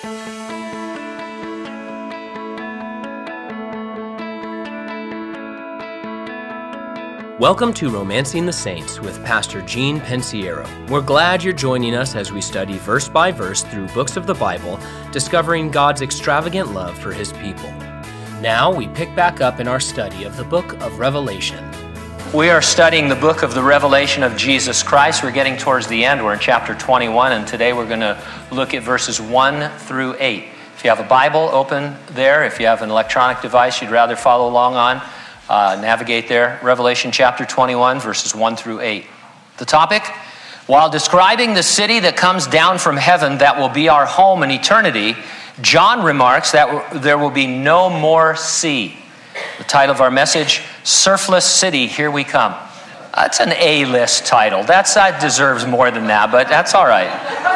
Welcome to Romancing the Saints with Pastor Gene Pensiero. We're glad you're joining us as we study verse by verse through books of the Bible, discovering God's extravagant love for His people. Now we pick back up in our study of the book of Revelation. We are studying the book of the Revelation of Jesus Christ. We're getting towards the end. We're in chapter 21, and today we're going to look at verses 1 through 8. If you have a Bible, open there. If you have an electronic device you'd rather follow along on, navigate there. Revelation chapter 21, verses 1 through 8. The topic: while describing the city that comes down from heaven that will be our home in eternity, John remarks that there will be no more sea. The title of our message: Surfless City, Here We Come. That's an A-list title. That deserves more than that, but that's all right.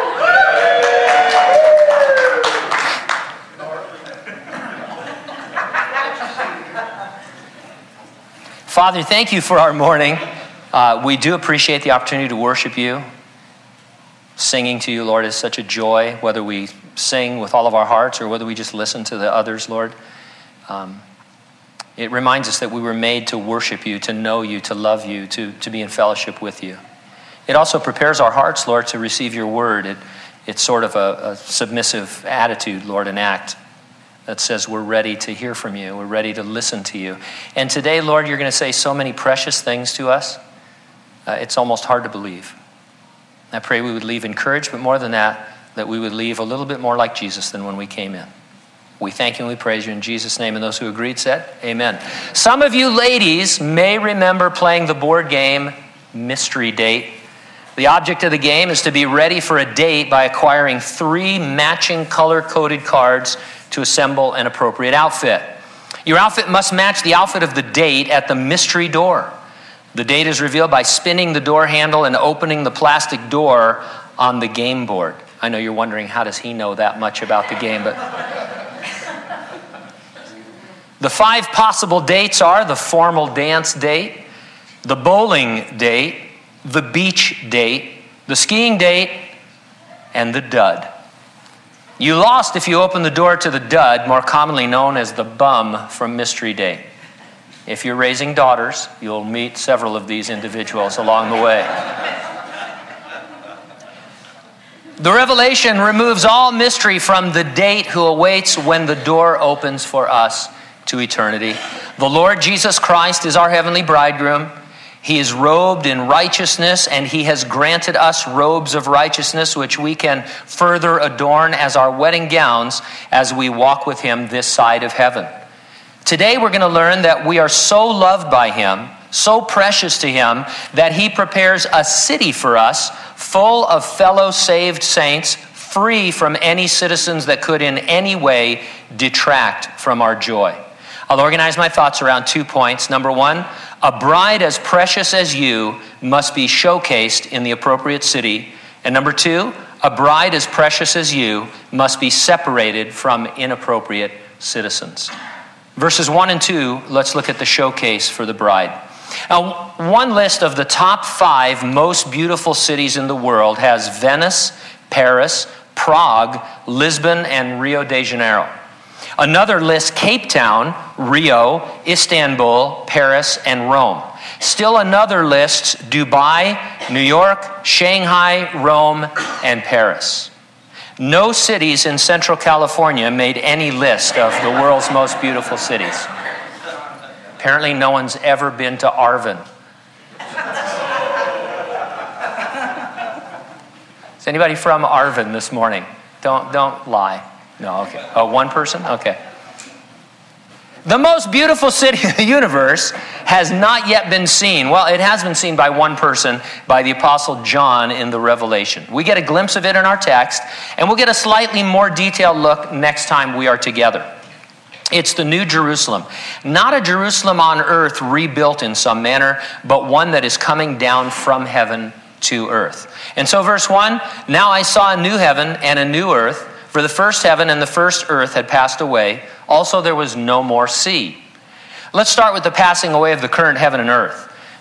Father, thank you for our morning. We do appreciate the opportunity to worship you. Singing to you, Lord, is such a joy, whether we sing with all of our hearts or whether we just listen to the others, Lord. It reminds us that we were made to worship you, to know you, to love you, to be in fellowship with you. It also prepares our hearts, Lord, to receive your word. It's sort of a submissive attitude, Lord, an act that says we're ready to hear from you. We're ready to listen to you. And today, Lord, you're going to say so many precious things to us. It's almost hard to believe. I pray we would leave encouraged, but more than that we would leave a little bit more like Jesus than when we came in. We thank you and we praise you in Jesus' name. And those who agreed said, amen. Some of you ladies may remember playing the board game Mystery Date. The object of the game is to be ready for a date by acquiring 3 matching color-coded cards to assemble an appropriate outfit. Your outfit must match the outfit of the date at the mystery door. The date is revealed by spinning the door handle and opening the plastic door on the game board. I know you're wondering, how does he know that much about the game? But the 5 possible dates are the formal dance date, the bowling date, the beach date, the skiing date, and the dud. You lost if you opened the door to the dud, more commonly known as the bum from Mystery Date. If you're raising daughters, you'll meet several of these individuals along the way. The Revelation removes all mystery from the date who awaits when the door opens for us to eternity. The Lord Jesus Christ is our heavenly bridegroom. He is robed in righteousness, and he has granted us robes of righteousness, which we can further adorn as our wedding gowns as we walk with him this side of heaven. Today we're going to learn that we are so loved by him, so precious to him, that he prepares a city for us full of fellow saved saints, free from any citizens that could in any way detract from our joy. I'll organize my thoughts around 2 points. Number 1, a bride as precious as you must be showcased in the appropriate city. And number 2, a bride as precious as you must be separated from inappropriate citizens. Verses 1 and 2, let's look at the showcase for the bride. Now, one list of the top 5 most beautiful cities in the world has Venice, Paris, Prague, Lisbon, and Rio de Janeiro. Another lists Cape Town, Rio, Istanbul, Paris, and Rome. Still another lists Dubai, New York, Shanghai, Rome, and Paris. No cities in Central California made any list of the world's most beautiful cities. Apparently no one's ever been to Arvin. Is anybody from Arvin this morning? Don't lie. No, okay. Oh, one person? Okay. The most beautiful city in the universe has not yet been seen. Well, it has been seen by one person, by the Apostle John in the Revelation. We get a glimpse of it in our text, and we'll get a slightly more detailed look next time we are together. It's the New Jerusalem. Not a Jerusalem on earth rebuilt in some manner, but one that is coming down from heaven to earth. And so verse 1, now I saw a new heaven and a new earth, for the first heaven and the first earth had passed away. Also there was no more sea. Let's start with the passing away of the current heaven and earth.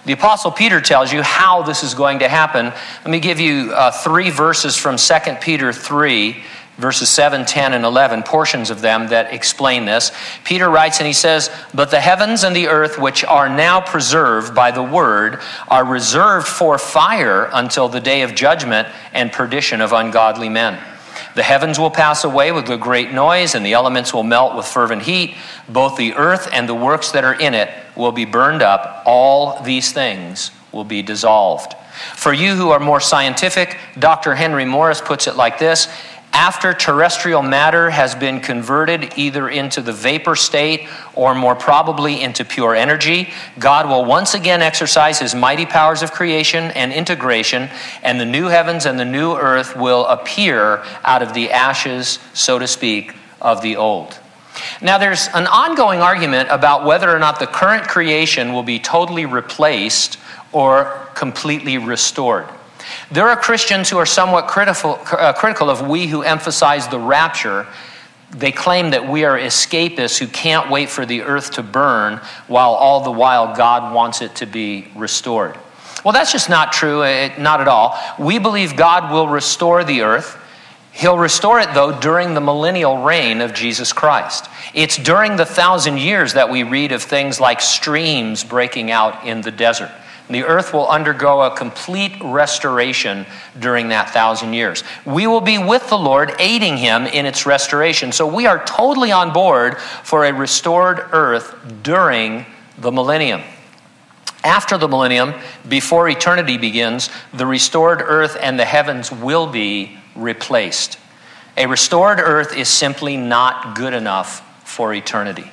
The Apostle Peter tells you how this is going to happen. Let me give you 3 verses from 2 Peter 3, verses 7, 10, and 11, portions of them that explain this. Peter writes and he says, "But the heavens and the earth, which are now preserved by the word, are reserved for fire until the day of judgment and perdition of ungodly men. The heavens will pass away with a great noise, and the elements will melt with fervent heat. Both the earth and the works that are in it will be burned up. All these things will be dissolved." For you who are more scientific, Dr. Henry Morris puts it like this: after terrestrial matter has been converted either into the vapor state or more probably into pure energy, God will once again exercise his mighty powers of creation and integration, and the new heavens and the new earth will appear out of the ashes, so to speak, of the old. Now, there's an ongoing argument about whether or not the current creation will be totally replaced or completely restored. There are Christians who are somewhat critical of we who emphasize the rapture. They claim that we are escapists who can't wait for the earth to burn, while all the while God wants it to be restored. Well, that's just not true, not at all. We believe God will restore the earth. He'll restore it, though, during the millennial reign of Jesus Christ. It's during the 1,000 years that we read of things like streams breaking out in the desert. The earth will undergo a complete restoration during that 1,000 years. We will be with the Lord, aiding him in its restoration. So we are totally on board for a restored earth during the millennium. After the millennium, before eternity begins, the restored earth and the heavens will be replaced. A restored earth is simply not good enough for eternity.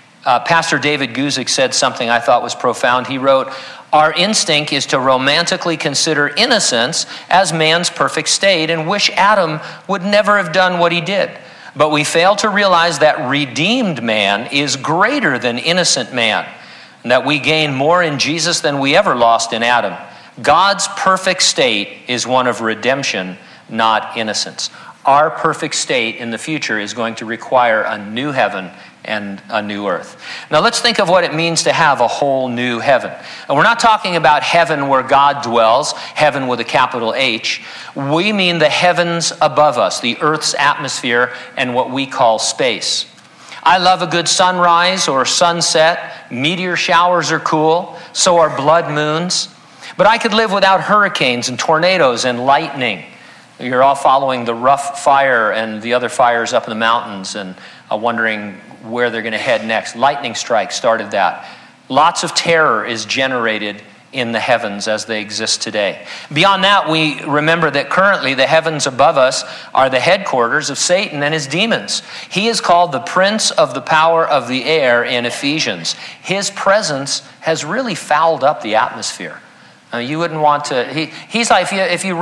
Pastor David Guzik said something I thought was profound. He wrote, "Our instinct is to romantically consider innocence as man's perfect state and wish Adam would never have done what he did. But we fail to realize that redeemed man is greater than innocent man, and that we gain more in Jesus than we ever lost in Adam. God's perfect state is one of redemption, not innocence." Our perfect state in the future is going to require a new heaven and a new earth. Now let's think of what it means to have a whole new heaven. And we're not talking about heaven where God dwells, heaven with a capital H. We mean the heavens above us, the earth's atmosphere, and what we call space. I love a good sunrise or sunset. Meteor showers are cool. So are blood moons. But I could live without hurricanes and tornadoes and lightning. You're all following the rough fire and the other fires up in the mountains and wondering where they're going to head next. Lightning strikes started that. Lots of terror is generated in the heavens as they exist today. Beyond that, we remember that currently the heavens above us are the headquarters of Satan and his demons. He is called the prince of the power of the air in Ephesians. His presence has really fouled up the atmosphere. You wouldn't want to. He's like if you're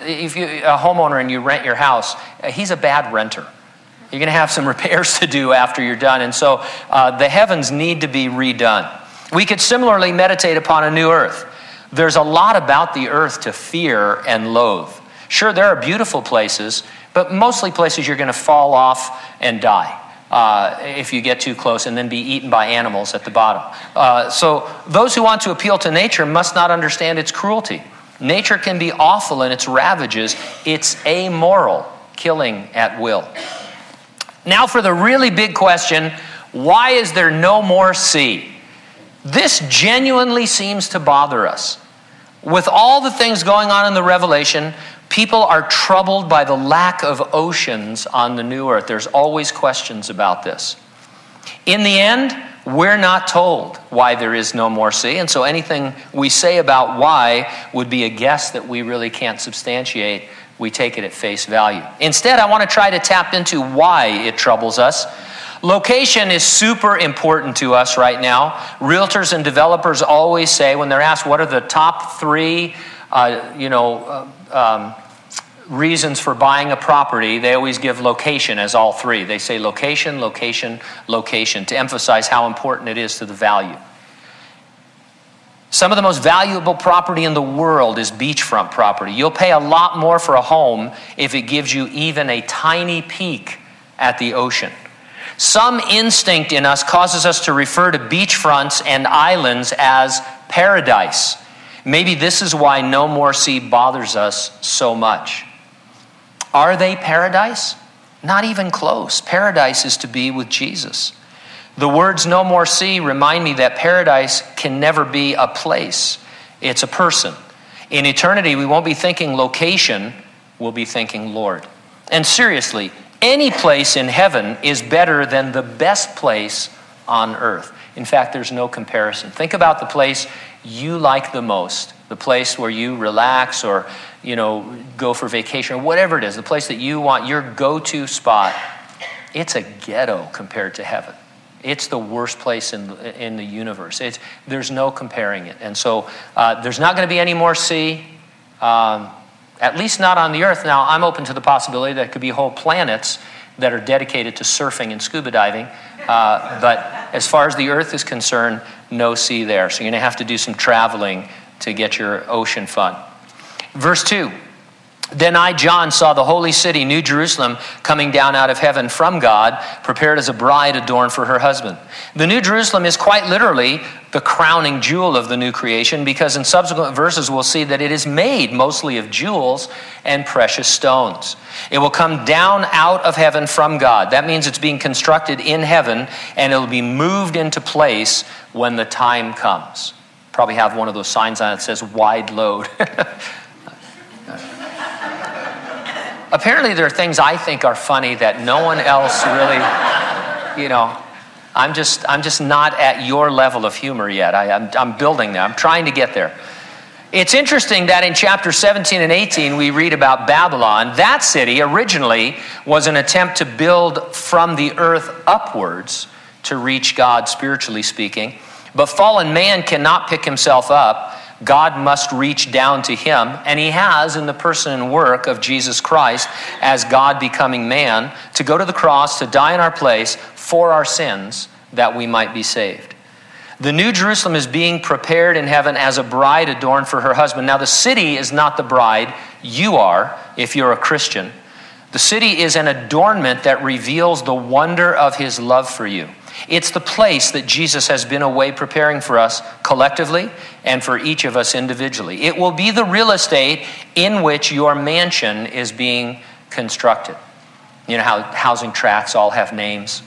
a homeowner and you rent your house, he's a bad renter. You're going to have some repairs to do after you're done, and so the heavens need to be redone. We could similarly meditate upon a new earth. There's a lot about the earth to fear and loathe. Sure, there are beautiful places, but mostly places you're going to fall off and die if you get too close, and then be eaten by animals at the bottom. So those who want to appeal to nature must not understand its cruelty. Nature can be awful in its ravages. It's amoral, killing at will. Now for the really big question, why is there no more sea? This genuinely seems to bother us. With all the things going on in the Revelation, people are troubled by the lack of oceans on the new earth. There's always questions about this. In the end, we're not told why there is no more sea, and so anything we say about why would be a guess that we really can't substantiate. We take it at face value. Instead, I want to try to tap into why it troubles us. Location is super important to us right now. Realtors and developers always say, when they're asked what are the top 3 reasons for buying a property, they always give location as all 3. They say location, location, location to emphasize how important it is to the value. Some of the most valuable property in the world is beachfront property. You'll pay a lot more for a home if it gives you even a tiny peek at the ocean. Some instinct in us causes us to refer to beachfronts and islands as Paradise. Maybe this is why No More Sea bothers us so much. Are they paradise? Not even close. Paradise is to be with Jesus. The words no more sea remind me that paradise can never be a place. It's a person. In eternity, we won't be thinking location, we'll be thinking Lord. And seriously, any place in heaven is better than the best place on earth. In fact, there's no comparison. Think about the place you like the most, the place where you relax or, go for vacation or whatever it is, the place that you want, your go-to spot. It's a ghetto compared to heaven. It's the worst place in the universe. There's no comparing it. And so there's not going to be any more sea, at least not on the earth. Now, I'm open to the possibility that there could be whole planets that are dedicated to surfing and scuba diving. But as far as the earth is concerned, no sea there. So you're going to have to do some traveling to get your ocean fun. Verse 2. Then I, John, saw the holy city, New Jerusalem, coming down out of heaven from God, prepared as a bride adorned for her husband. The New Jerusalem is quite literally the crowning jewel of the new creation, because in subsequent verses we'll see that it is made mostly of jewels and precious stones. It will come down out of heaven from God. That means it's being constructed in heaven, and it will be moved into place when the time comes. Probably have one of those signs on it that says wide load. Apparently there are things I think are funny that no one else really, I'm just not at your level of humor yet. I'm building that. I'm trying to get there. It's interesting that in chapter 17 and 18 we read about Babylon. That city originally was an attempt to build from the earth upwards to reach God, spiritually speaking. But fallen man cannot pick himself up. God must reach down to him, and he has in the person and work of Jesus Christ as God becoming man, to go to the cross, to die in our place for our sins, that we might be saved. The New Jerusalem is being prepared in heaven as a bride adorned for her husband. Now, the city is not the bride. You are, if you're a Christian. The city is an adornment that reveals the wonder of his love for you. It's the place that Jesus has been away preparing for us collectively and for each of us individually. It will be the real estate in which your mansion is being constructed. You know how housing tracts all have names?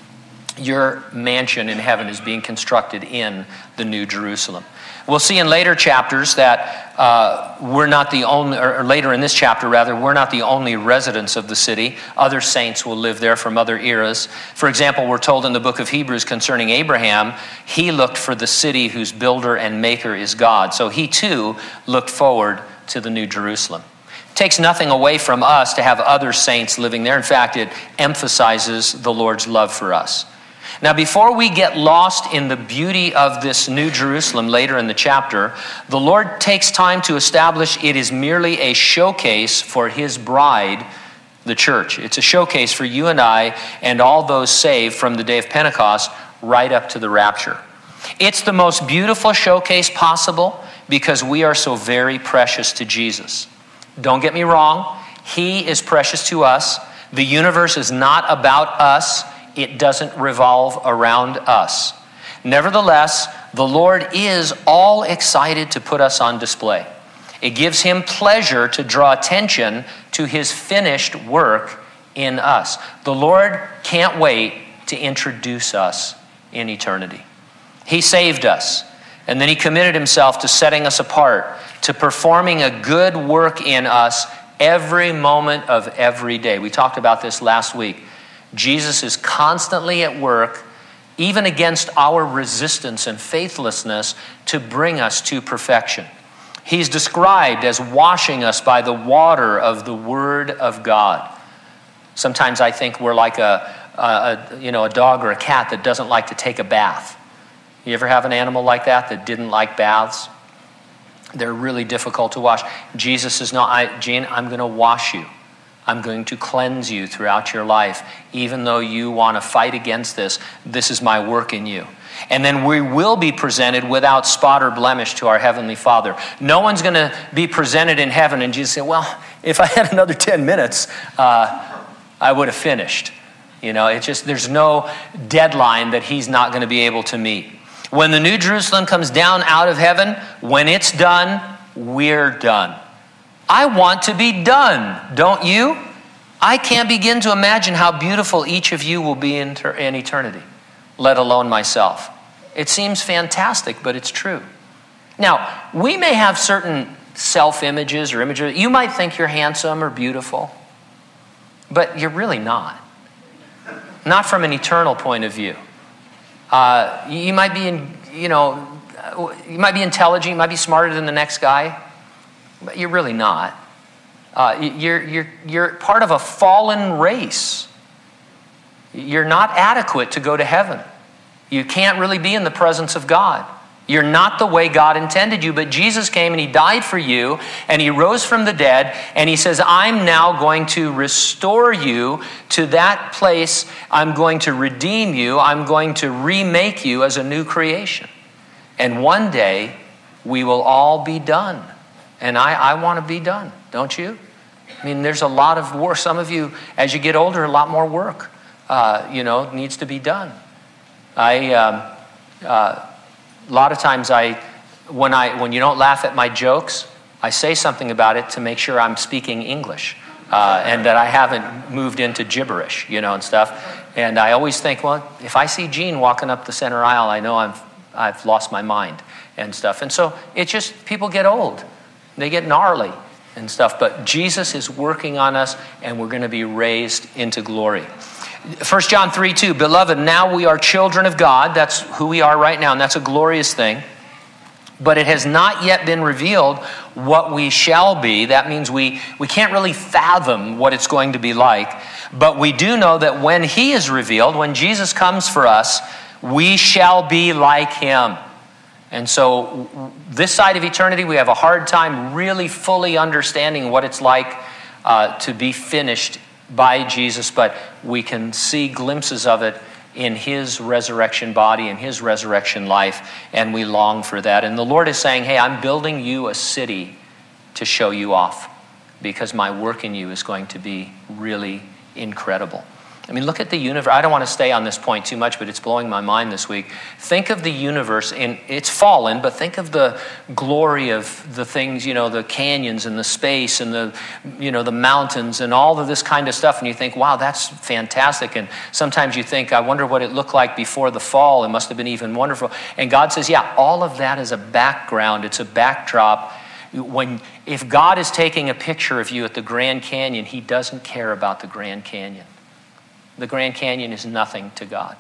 Your mansion in heaven is being constructed in the New Jerusalem. We'll see in later chapters that we're not the only, or later in this chapter rather, we're not the only residents of the city. Other saints will live there from other eras. For example, we're told in the book of Hebrews concerning Abraham, he looked for the city whose builder and maker is God. So he too looked forward to the New Jerusalem. It takes nothing away from us to have other saints living there. In fact, it emphasizes the Lord's love for us. Now, before we get lost in the beauty of this New Jerusalem later in the chapter, the Lord takes time to establish it is merely a showcase for his bride, the church. It's a showcase for you and I and all those saved from the day of Pentecost right up to the rapture. It's the most beautiful showcase possible because we are so very precious to Jesus. Don't get me wrong, he is precious to us. The universe is not about us. It doesn't revolve around us. Nevertheless, the Lord is all excited to put us on display. It gives him pleasure to draw attention to his finished work in us. The Lord can't wait to introduce us in eternity. He saved us, and then he committed himself to setting us apart, to performing a good work in us every moment of every day. We talked about this last week. Jesus is constantly at work, even against our resistance and faithlessness, to bring us to perfection. He's described as washing us by the water of the Word of God. Sometimes I think we're like a dog or a cat that doesn't like to take a bath. You ever have an animal like that didn't like baths? They're really difficult to wash. Jesus is not, Gene, I'm going to wash you. I'm going to cleanse you throughout your life. Even though you want to fight against this, this is my work in you. And then we will be presented without spot or blemish to our Heavenly Father. No one's going to be presented in heaven and Jesus say, well, if I had another 10 minutes, I would have finished. It's just, there's no deadline that he's not going to be able to meet. When the New Jerusalem comes down out of heaven, when it's done, we're done. I want to be done, don't you? I can't begin to imagine how beautiful each of you will be in eternity, let alone myself. It seems fantastic, but it's true. Now, we may have certain self-images or images. You might think you're handsome or beautiful, but you're really not. Not from an eternal point of view. You might be you might be intelligent, you might be smarter than the next guy, but you're really not. You're part of a fallen race. You're not adequate to go to heaven. You can't really be in the presence of God. You're not the way God intended you, but Jesus came and he died for you and he rose from the dead and he says, I'm now going to restore you to that place. I'm going to redeem you. I'm going to remake you as a new creation. And one day we will all be done. And I want to be done, don't you? I mean, there's a lot of work. Some of you, as you get older, a lot more work, needs to be done. A lot of times when you don't laugh at my jokes, I say something about it to make sure I'm speaking English and that I haven't moved into gibberish, and stuff. And I always think, well, if I see Gene walking up the center aisle, I know I've lost my mind and stuff. And so it's just, people get old. They get gnarly and stuff. But Jesus is working on us and we're going to be raised into glory. 1 John 3:2, beloved, now we are children of God. That's who we are right now, and that's a glorious thing. But it has not yet been revealed what we shall be. That means we can't really fathom what it's going to be like. But we do know that when he is revealed, when Jesus comes for us, we shall be like him. And so this side of eternity, we have a hard time really fully understanding what it's like to be finished by Jesus, but we can see glimpses of it in his resurrection body and his resurrection life, and we long for that. And the Lord is saying, hey, I'm building you a city to show you off because my work in you is going to be really incredible. I mean, look at the universe. I don't want to stay on this point too much, but it's blowing my mind this week. Think of the universe, and it's fallen, but think of the glory of the things, the canyons and the space and the mountains and all of this kind of stuff. And you think, wow, that's fantastic. And sometimes you think, I wonder what it looked like before the fall. It must have been even wonderful. And God says, yeah, all of that is a background. It's a backdrop. If God is taking a picture of you at the Grand Canyon, he doesn't care about the Grand Canyon. The Grand Canyon is nothing to God.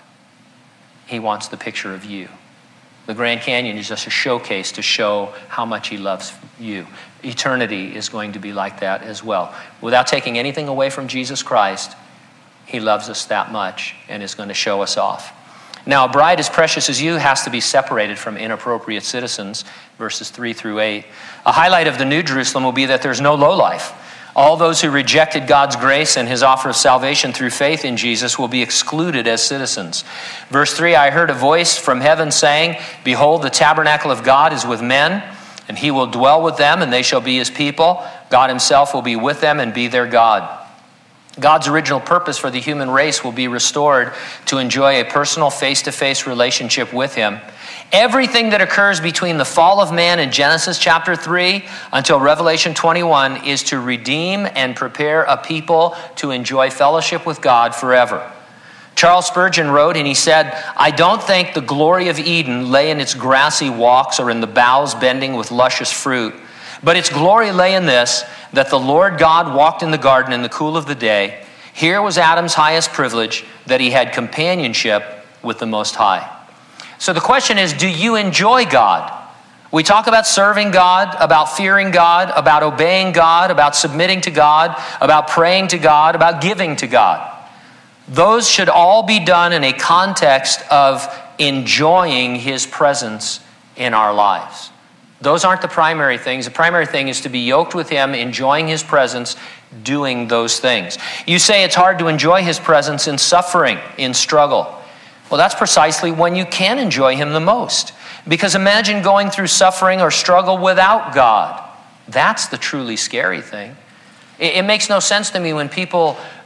He wants the picture of you. The Grand Canyon is just a showcase to show how much he loves you. Eternity is going to be like that as well. Without taking anything away from Jesus Christ, he loves us that much and is going to show us off. Now, a bride as precious as you has to be separated from inappropriate citizens, verses 3-8. A highlight of the New Jerusalem will be that there's no lowlife. All those who rejected God's grace and his offer of salvation through faith in Jesus will be excluded as citizens. Verse 3, I heard a voice from heaven saying, behold, the tabernacle of God is with men, and he will dwell with them, and they shall be his people. God himself will be with them and be their God. God's original purpose for the human race will be restored to enjoy a personal face-to-face relationship with him. Everything that occurs between the fall of man in Genesis chapter 3 until Revelation 21 is to redeem and prepare a people to enjoy fellowship with God forever. Charles Spurgeon wrote, and he said, I don't think the glory of Eden lay in its grassy walks or in the boughs bending with luscious fruit, but its glory lay in this, that the Lord God walked in the garden in the cool of the day. Here was Adam's highest privilege, that he had companionship with the Most High. So the question is, do you enjoy God? We talk about serving God, about fearing God, about obeying God, about submitting to God, about praying to God, about giving to God. Those should all be done in a context of enjoying his presence in our lives. Those aren't the primary things. The primary thing is to be yoked with him, enjoying his presence, doing those things. You say it's hard to enjoy his presence in suffering, in struggle. Well, that's precisely when you can enjoy him the most. Because imagine going through suffering or struggle without God. That's the truly scary thing. It makes no sense to me when people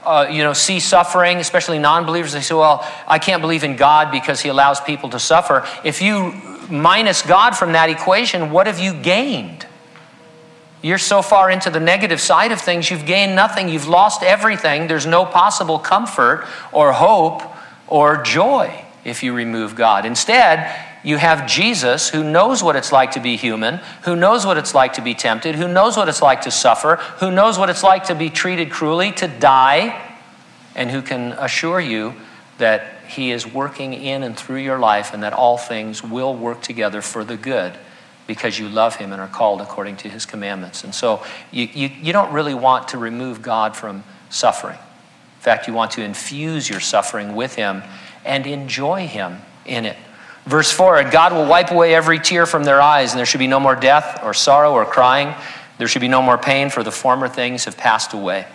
see suffering, especially non-believers, they say, well, I can't believe in God because he allows people to suffer. If you minus God from that equation, what have you gained? You're so far into the negative side of things, you've gained nothing. You've lost everything. There's no possible comfort or hope or joy if you remove God. Instead, you have Jesus, who knows what it's like to be human, who knows what it's like to be tempted, who knows what it's like to suffer, who knows what it's like to be treated cruelly, to die, and who can assure you that he is working in and through your life and that all things will work together for the good because you love him and are called according to his commandments. And so you don't really want to remove God from suffering. In fact, you want to infuse your suffering with him and enjoy him in it. Verse 4, and God will wipe away every tear from their eyes, and there should be no more death or sorrow or crying. There should be no more pain, for the former things have passed away.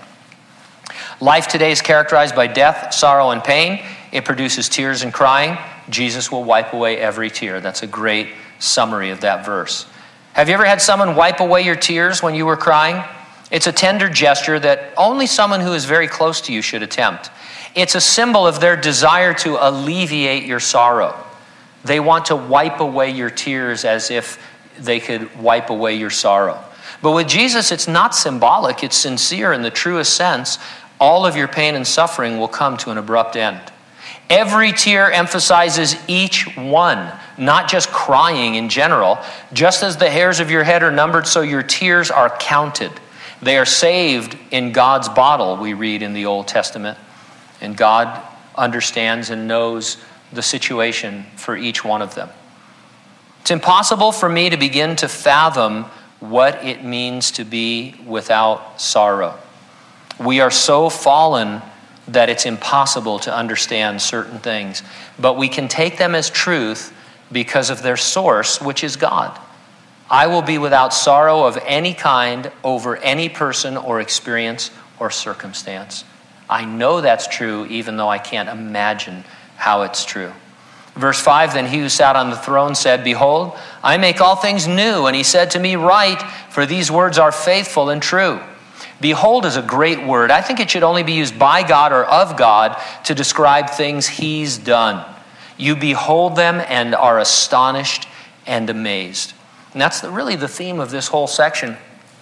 Life today is characterized by death, sorrow, and pain. It produces tears and crying. Jesus will wipe away every tear. That's a great summary of that verse. Have you ever had someone wipe away your tears when you were crying? It's a tender gesture that only someone who is very close to you should attempt. It's a symbol of their desire to alleviate your sorrow. They want to wipe away your tears as if they could wipe away your sorrow. But with Jesus, it's not symbolic. It's sincere in the truest sense. All of your pain and suffering will come to an abrupt end. Every tear emphasizes each one, not just crying in general. Just as the hairs of your head are numbered, so your tears are counted. They are saved in God's bottle, we read in the Old Testament. And God understands and knows the situation for each one of them. It's impossible for me to begin to fathom what it means to be without sorrow. We are so fallen that it's impossible to understand certain things, but we can take them as truth because of their source, which is God. I will be without sorrow of any kind over any person or experience or circumstance. I know that's true, even though I can't imagine how it's true. Verse 5, then he who sat on the throne said, behold, I make all things new. And he said to me, write, for these words are faithful and true. Behold is a great word. I think it should only be used by God or of God to describe things he's done. You behold them and are astonished and amazed. And that's really the theme of this whole section.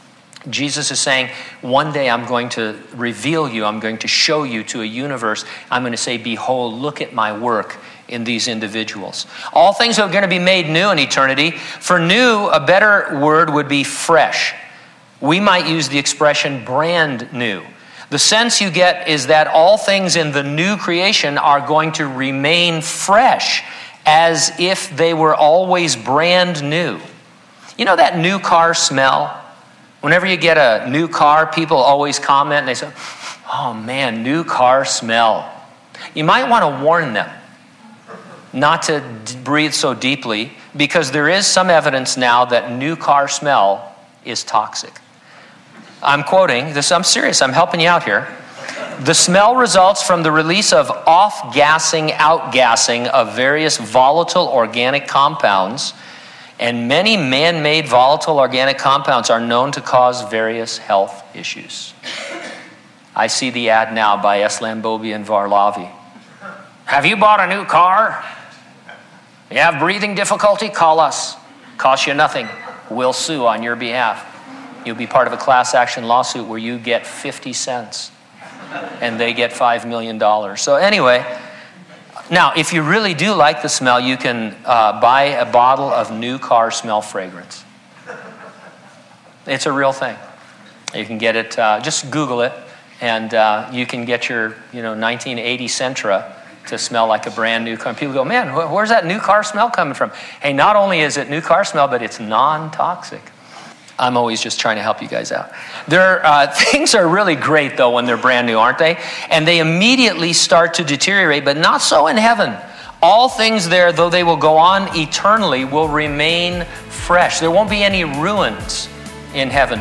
Jesus is saying, one day I'm going to reveal you. I'm going to show you to a universe. I'm going to say, behold, look at my work in these individuals. All things are going to be made new in eternity. For new, a better word would be fresh. We might use the expression brand new. The sense you get is that all things in the new creation are going to remain fresh as if they were always brand new. You know that new car smell? Whenever you get a new car, people always comment and they say, oh man, new car smell. You might want to warn them not to breathe so deeply, because there is some evidence now that new car smell is toxic. I'm quoting this, I'm serious, I'm helping you out here. The smell results from the release of off-gassing, out-gassing of various volatile organic compounds, and many man-made volatile organic compounds are known to cause various health issues. I see the ad now by Eslambobi and Varlavi. Have you bought a new car? You have breathing difficulty? Call us. Costs you nothing. We'll sue on your behalf. You'll be part of a class action lawsuit where you get 50 cents and they get $5 million. So anyway, now if you really do like the smell, you can buy a bottle of new car smell fragrance. It's a real thing. You can get it, just Google it, and you can get your 1980 Sentra to smell like a brand new car. People go, man, where's that new car smell coming from? Hey, not only is it new car smell, but it's non-toxic. I'm always just trying to help you guys out. Things are really great, though, when they're brand new, aren't they? And they immediately start to deteriorate, but not so in heaven. All things there, though they will go on eternally, will remain fresh. There won't be any ruins in heaven.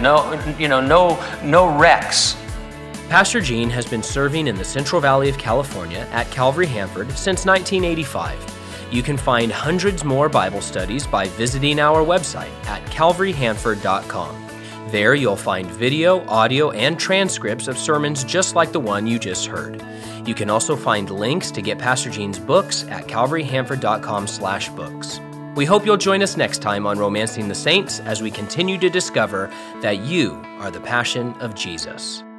No wrecks. Pastor Gene has been serving in the Central Valley of California at Calvary Hanford since 1985. You can find hundreds more Bible studies by visiting our website at calvaryhanford.com. There you'll find video, audio, and transcripts of sermons just like the one you just heard. You can also find links to get Pastor Gene's books at calvaryhanford.com/books. We hope you'll join us next time on Romancing the Saints as we continue to discover that you are the passion of Jesus.